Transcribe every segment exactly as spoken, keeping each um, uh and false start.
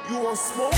You want smoke?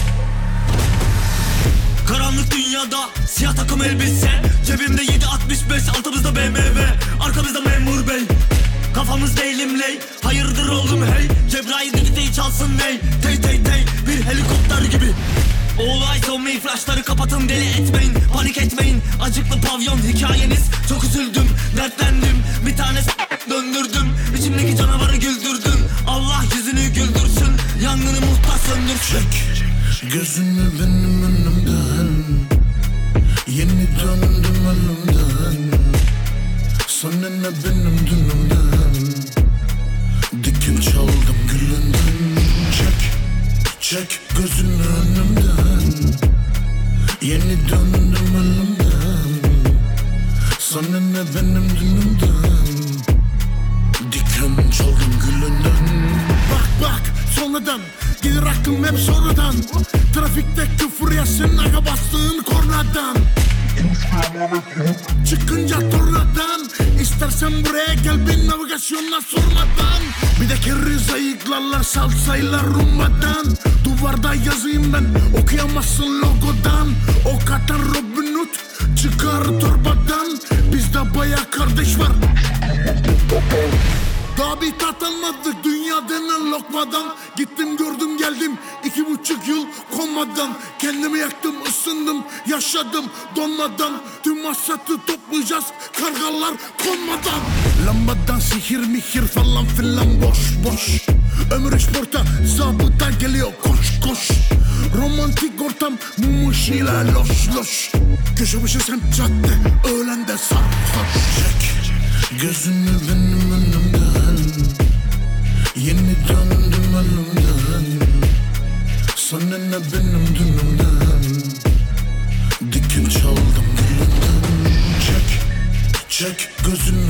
Karanlık dünyada siyah takım elbise, cebimde yedi altmış beş, altımızda B M W, arkamızda memur bey. Kafamızda elimley, hayırdır oğlum hey. Cebrail dikteyi çalsın ney, tey tey tey, bir helikopter gibi. All eyes on me, flashları kapatın, deli etmeyin, panik etmeyin. Acıklı pavyon hikayeniz, çok üzüldüm, dertlendim. Bir tane s*** döndürdüm, içimdeki canavarı güldürdün. Allah yüzünü güldürsün, yangını muhtar söndürsün. Gözünü benim önümden, yeni döndüm ölümden. Sana ne benim dünümden, dikil çaldım gülünden. Çek, çek gözünü önümden, yeni döndüm ölümden. Sana ne benim dünümden, diken çaldım gülünden. Bak bak sonradan gelir aklım hep sonradan. Trafikte küfür yesin aga bastığın kornadan. Çıkınca tornadan, istersen buraya gel bir navigasyonla sormadan. Bir de keriz ayıklarlar salsayla rumbadan. Duvarda yazayım ben, okuyamazsın logodan. Ok atan Robin Hood çıkar torbadan. Bizde baya kardeş var. Daha bir tat almadık dünya denen lokmadan. Gittim gördüm geldim iki buçuk yıl komadan. Kendimi yaktım ısındım yaşadım donmadan. Tüm hasatı toplayacağız kargalar konmadan. Lambadan sihir mihir falan filan boş boş. Ömür işporta zabıta geliyor koş koş. Romantik ortam mum ışığıyla loş loş. Köşe başı semt cadde öğlende sarhoş. Çek gözünü benim önümden, yeni döndüm ölümden. Sana ne benim dünümden, dikil çaldım gülünden. Çek, çek gözünü